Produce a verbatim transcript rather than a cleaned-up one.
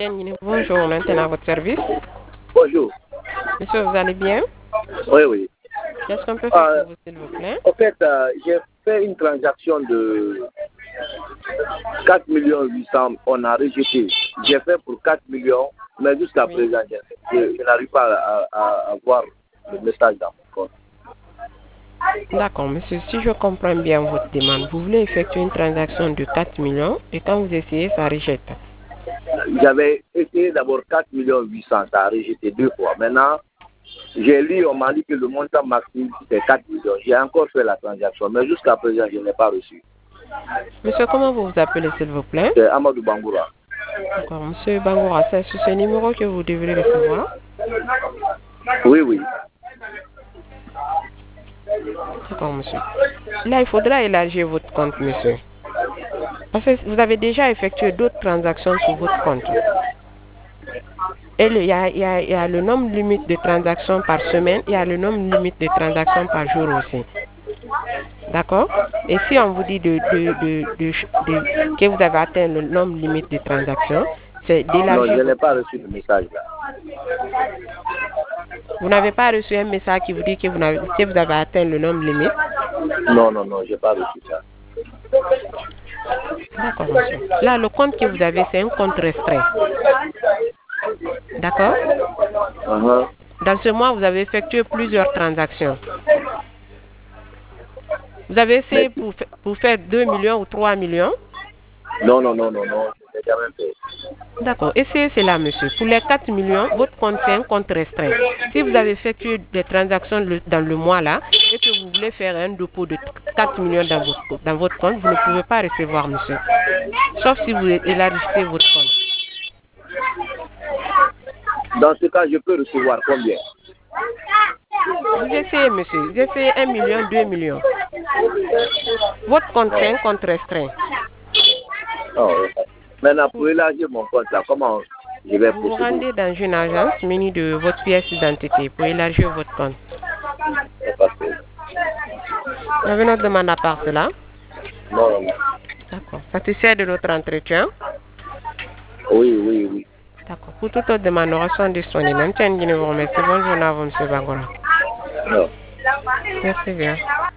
Bonjour, maintenant à votre service. Bonjour. Monsieur, vous allez bien? Oui, oui. Qu'est-ce qu'on peut faire Euh, pour vous, s'il vous plaît? En fait, euh, j'ai fait une transaction de quatre millions huit cents. On a rejeté. J'ai fait pour quatre millions, mais jusqu'à Oui. présent, je, je- je n'arrive pas à, à, à voir le message dans mon compte. D'accord, monsieur, si je comprends bien votre demande, vous voulez effectuer une transaction de quatre millions et quand vous essayez, ça rejette. J'avais essayé d'abord quatre millions huit cents, ça a rejeté deux fois. Maintenant, j'ai lu, on m'a dit que le montant maximum c'est quatre millions. J'ai encore fait la transaction, mais jusqu'à présent, je n'ai pas reçu. Monsieur, comment vous vous appelez, s'il vous plaît? C'est Amadou Bangoura. D'accord, monsieur Bangoura, c'est sur ce numéro que vous devrez recevoir. Oui, oui. D'accord, monsieur. Là, il faudra élargir votre compte, monsieur. Parce que vous avez déjà effectué d'autres transactions sur votre compte. Et le- il y a, il y a- il y a le nombre limite de transactions par semaine, il y a le nombre limite de transactions par jour aussi. D'accord? Et si on vous dit de, de, de, de, de- que vous avez atteint le nombre limite de transactions, c'est Non, d'élargir je n'ai votre pas compte. reçu le message là. Vous n'avez pas reçu un message qui vous dit que vous, n'avez- que vous avez atteint le nombre limite? Non, non, non, je n'ai pas reçu ça. D'accord, monsieur. Là, le compte que vous avez, c'est un compte restreint. D'accord? Uh-huh. Dans ce mois, vous avez effectué plusieurs transactions. Vous avez essayé Mais- pour, fa- pour faire deux millions ou trois millions? Non, non, non, non, non, je n'ai jamais fait. D'accord. Essayez cela, monsieur. Pour les quatre millions, votre compte, c'est un compte restreint. Si vous avez effectué des transactions le- dans le mois là et que vous voulez faire un dépôt de quatre millions dans votre, dans votre compte, vous ne pouvez pas recevoir, monsieur. Sauf si vous élargissez votre compte. Dans ce cas, je peux recevoir combien? Vous essayez, monsieur. Vous essayez un million, deux millions. Votre compte, c'est un compte restreint. Oh, oui. Maintenant, pour élargir mon compte là, comment je vais Vous vous procéder? rendez dans une agence munie de votre pièce d'identité pour élargir votre compte. C'est parce que- Vous avez notre demande à part cela? Non, non, non. D'accord. Satisfait de notre entretien? Oui, oui, oui. D'accord. Pour toute autre demande, nous restons disponibles. Même si vous remercie. Bonne journée à vous, M. Bangora. Non. Merci bien.